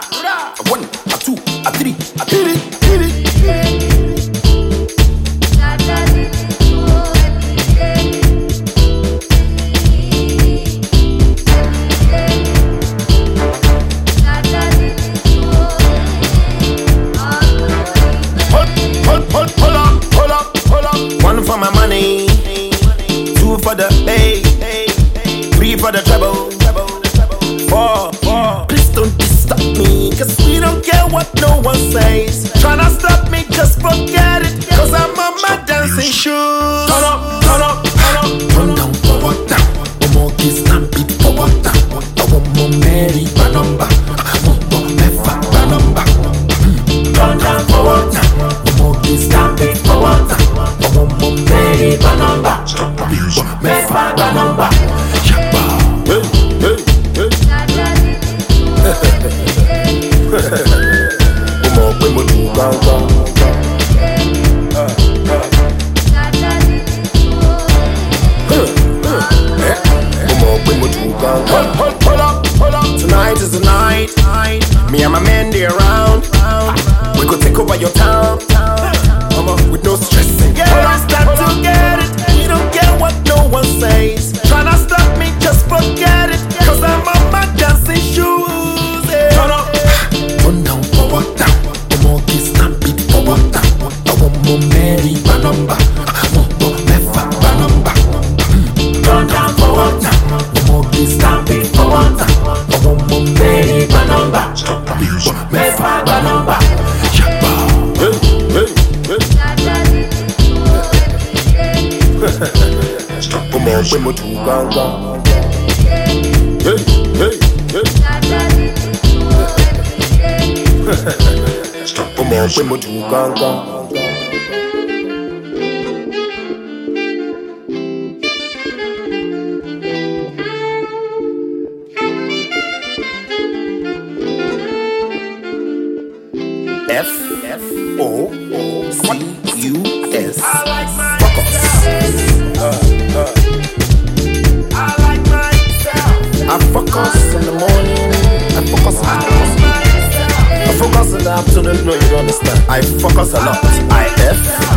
A one, a two, a three, a hit it. Hold up. One for my money, two for the pay, three for the treble, four. Please don't stop me, cause we don't care what no one says. Tryna stop me, just forget it, cause I'm on my dancing shoes. Turn up. Turn down, forward down. One more kiss, stampede, forward down. I want more Mary, my number. One more Mefa, my number. Turn down, forward down. One more kiss, stampede, forward down. I want more Mary, my number. Mefa, my number. Hold up. Tonight is the night. Me and my men, they around. We could take over your town. With no stressing. Start to get it. We don't care what no one says. Tryna stop me, just forget it. Cause I'm on my dancing shoes. Turn up. Turn down, forward down. One more kiss, stampede, forward down. I want more Mary, my number. One more Mefa, my number. Turn down, forward down. One more kiss, stampede, forward down. I want more Mary, my number. Mefa, my number. Come on, when we do gang. Hey. Come on, when we do gang. F-O-C-U-S. I focus in the morning. I focus in the afternoon. No, you don't understand. I focus a lot.